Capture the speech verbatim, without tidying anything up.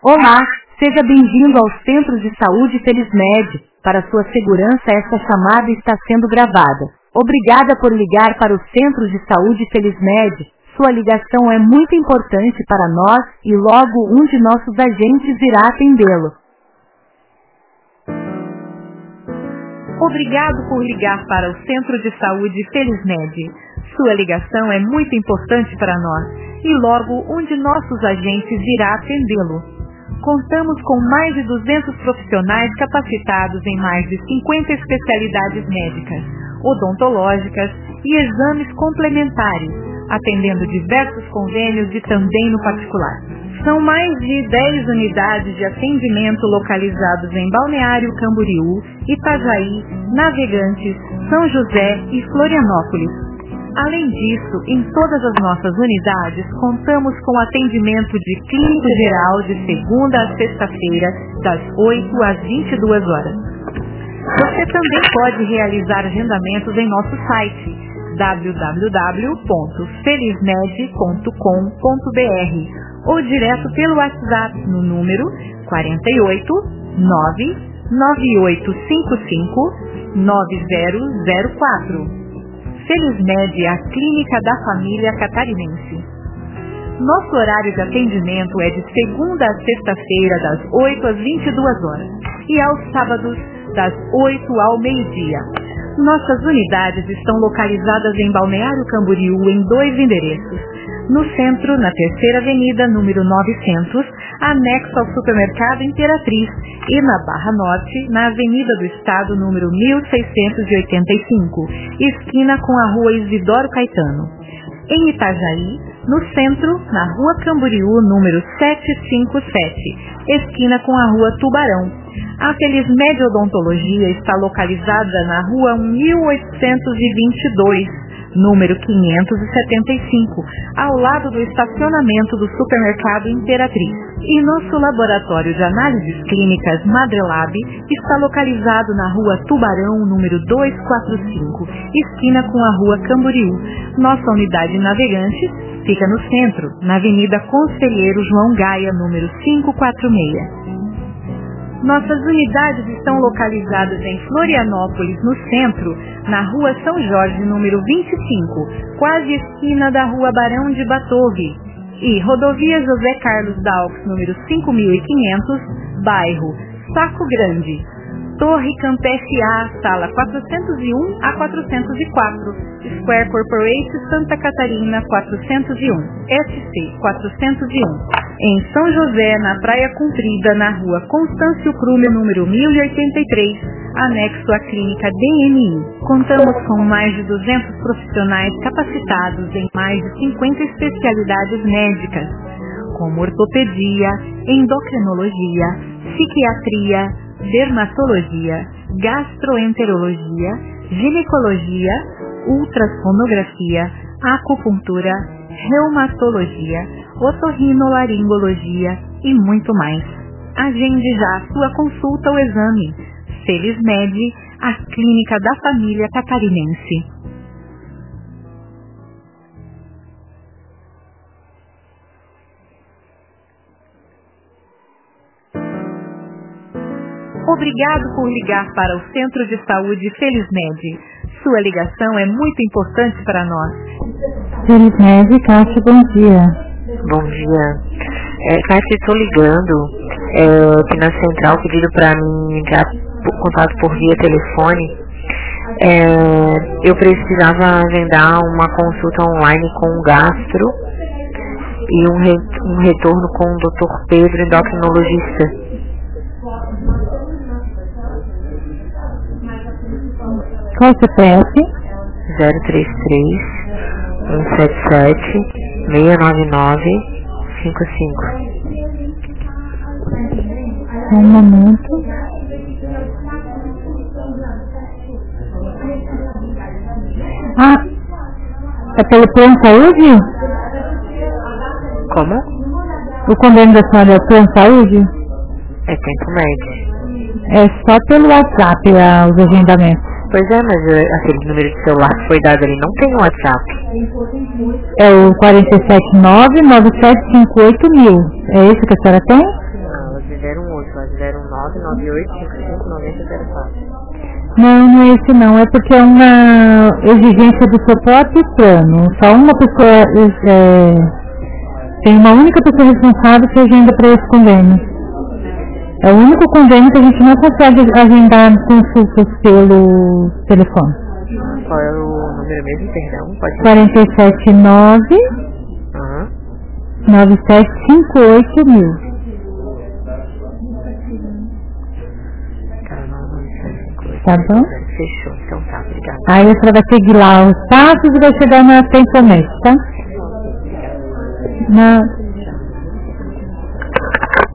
Olá, seja bem-vindo ao Centro de Saúde Felizmed. Para sua segurança, esta chamada está sendo gravada. Obrigada por ligar para o Centro de Saúde Felizmed. Sua ligação é muito importante para nós e logo um de nossos agentes irá atendê-lo. Obrigado por ligar para o Centro de Saúde Felizmed. Sua ligação é muito importante para nós e logo um de nossos agentes irá atendê-lo. Contamos com mais de duzentos profissionais capacitados em mais de cinquenta especialidades médicas, odontológicas e exames complementares, atendendo diversos convênios e também no particular. São mais de dez unidades de atendimento localizados em Balneário Camboriú, Itajaí, Navegantes, São José e Florianópolis. Além disso, em todas as nossas unidades, contamos com atendimento de clínica geral de segunda a sexta-feira, das oito às vinte e duas horas. Você também pode realizar agendamentos em nosso site w w w ponto felizmed ponto com ponto b r ou direto pelo WhatsApp no número quatro oito nove nove oito cinco cinco nove zero zero quatro. Felizmed é a clínica da família catarinense. Nosso horário de atendimento é de segunda a sexta-feira, das oito às vinte e duas horas, e aos sábados, das oito ao meio-dia. Nossas unidades estão localizadas em Balneário Camboriú em dois endereços. No centro, na Terceira Avenida, número novecentos, anexo ao Supermercado Imperatriz, e na Barra Norte, na Avenida do Estado, número mil seiscentos e oitenta e cinco, esquina com a Rua Isidoro Caetano. Em Itajaí, no centro, na Rua Camboriú, número setecentos e cinquenta e sete, esquina com a Rua Tubarão. A Felizmed Odontologia está localizada na Rua mil oitocentos e vinte e dois, número quinhentos e setenta e cinco, ao lado do estacionamento do Supermercado Imperatriz. E nosso laboratório de análises clínicas Madrelab está localizado na Rua Tubarão, número duzentos e quarenta e cinco, esquina com a Rua Camboriú. Nossa unidade Navegantes fica no centro, na Avenida Conselheiro João Gaia, número quinhentos e quarenta e seis. Nossas unidades estão localizadas em Florianópolis, no centro, na Rua São Jorge, número vinte e cinco, quase esquina da Rua Barão de Batove, e Rodovia José Carlos Dalks, número cinco mil e quinhentos, bairro Saco Grande, Torre Campestre A, sala quatrocentos e um a quatrocentos e quatro, Square Corporate Santa Catarina quatrocentos e um, S C quatrocentos e um. Em São José, na Praia Comprida, na Rua Constâncio Krumer, número mil e oitenta e três, anexo à Clínica D M I. Contamos com mais de duzentos profissionais capacitados em mais de cinquenta especialidades médicas, como ortopedia, endocrinologia, psiquiatria, dermatologia, gastroenterologia, ginecologia, ultrassonografia, acupuntura, reumatologia, otorrinolaringologia e muito mais. Agende já a sua consulta ou exame. Felizmed, a clínica da família catarinense. Obrigado por ligar para o Centro de Saúde Felizmed. Sua ligação é muito importante para nós. Felizmed, Cássia, bom dia. Bom dia. É, Cássia, estou ligando é, aqui na central, pedido para mim entrar em contato por via telefone. É, eu precisava agendar uma consulta online com o gastro e um, re, um retorno com o doutor Pedro, endocrinologista. Qual o C P F? zero três três, um sete sete, seis nove nove, cinco cinco. Um momento. Ah, é pelo Plano Saúde? Como? O convênio da senhora é o Plano Saúde? É Tempo Med. É só pelo WhatsApp ah, os agendamentos. Pois é, mas uh, aquele número de celular que foi dado ali não tem WhatsApp. É o quatro sete nove, nove sete cinco oito mil. É esse que a senhora tem? zero um oito, zero nove nove oito cinco cinco nove zero zero quatro. Não, não é esse não. É porque é uma exigência do seu próprio plano. Só uma pessoa, é, tem uma única pessoa responsável que agenda para esse convênio. É o único convênio que a gente não consegue agendar consultas pelo telefone. Qual é o número mesmo, perdão? Pode ser? quatro sete nove, Aham. nove sete cinco oito mil. Tá bom? Fechou, então tá, obrigada. Aí a senhora vai seguir lá os passos e vai chegar na internet, tá? Na...